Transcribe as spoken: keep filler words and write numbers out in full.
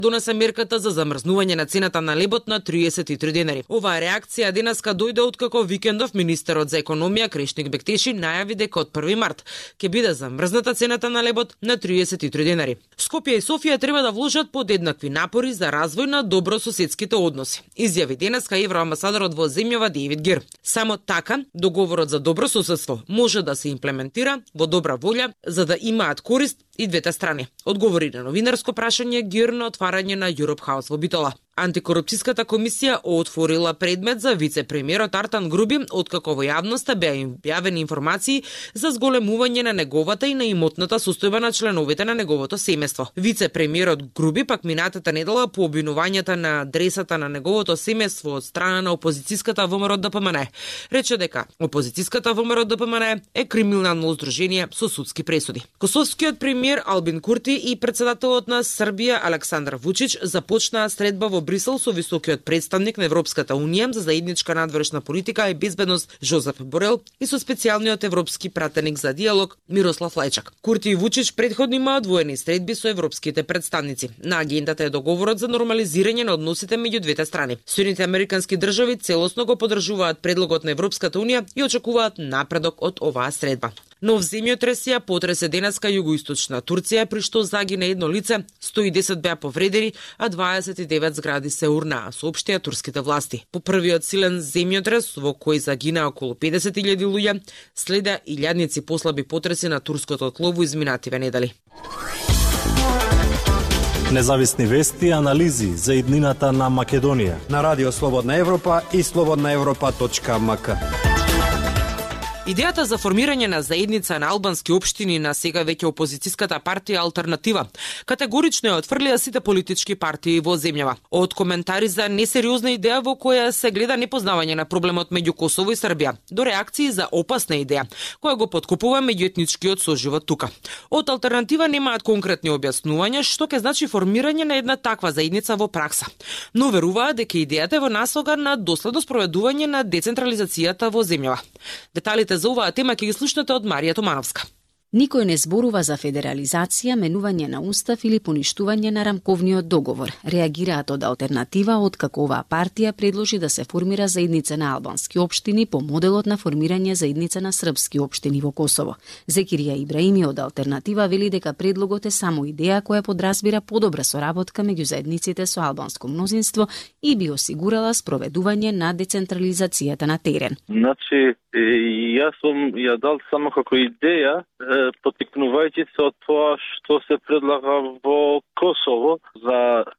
донесе мерката за замрзнување на цената на лебот на триесет и три денари. Оваа реакција денеска дојде откако викендов министерот за економија Крешник Бектеши најави дека од први март ќе биде замрзната цената на лебот на триесет и три денари. Скопје и Софија треба да вложат подеднакви напори за развој на добрососедските односи, изјави денеска евроамбасадорот во земјава Дейвид Гир. Само така договорот за добро соседство може да се имплементира во добра волја за да имаат корист и двете страни, одговори на новинарско прашање Гир на отварање на Europe House во Битола. Антикорупцијската комисија отворила предмет за вице-премиерот Артан Груби, откако во јавноста беа објавени информации за зголемување на неговата и на имотната состојба на членовите на неговото семејство. Вице-премиерот Груби пак минатата недела по обвинувањата на адресата на неговото семејство од страна на опозицијската ВМРО ДПМН рече дека опозицијската ВМРО ДПМН е криминално здружение со судски пресуди. Косовскиот премиер Албин Курти и председателот на Србија Александар Вучич започнаа средба во Брисел со високиот представник на Европската унија за заедничка надворешна политика и безбедност Жозеф Борел и со специјалниот европски пратеник за диалог Мирослав Лајчак. Курти и Вучич претходно имаат воени средби со европските представници. На агендата е договорот за нормализирање на односите меѓу двете страни. Соединетите американски држави целосно го поддржуваат предлогот на Европската унија и очекуваат напредок од оваа средба. Нов земјотрес ја потресе денеска југоисточна Турција, при што загина едно лице, сто и десет беа повредени, а дваесет и девет згради се урнаа, соопштија турските власти. По првиот силен земјотрес, во кој загинаа околу педесет илјади луѓе, следа илјадници послаби потреси на турското тло во изминативе недели. Независни вести и анализи за иднината на Македонија на Радио Слободна Европа и слободна европа точка ем ка. Идејата за формирање на заедница на албански општини на сега веќе опозицијската партија Алтернатива категорично ја отфрлија сите политички партии во земјава. Од коментари за несериозна идеја во која се гледа непознавање на проблемот меѓу Косово и Србија, до реакции за опасна идеја, која го поткопува меѓуетничкиот соживот тука. Од Алтернатива немаат конкретни објаснувања што ќе значи формирање на една таква заедница во пракса, но веруваат дека идејата е во насока на доследно спроведување на децентрализацијата во земјава. Деталите за оваа тема ќе ги слушнете од Марија Томановска. Никој не зборува за федерализација, менување на устав или поништување на рамковниот договор. Реагираат од Алтернатива, откако оваа партија предложи да се формира заедница на албански општини по моделот на формирање заедница на српски општини во Косово. Зекирија Ибраими од Алтернатива вели дека предлогот е само идеја која подразбира подобра соработка меѓу заедниците со албанско мнозинство и би осигурала спроведување на децентрализацијата на терен. Значи, јас сум ја дал само како идеја, потикнувајќи се од тоа што се предлага во Косово за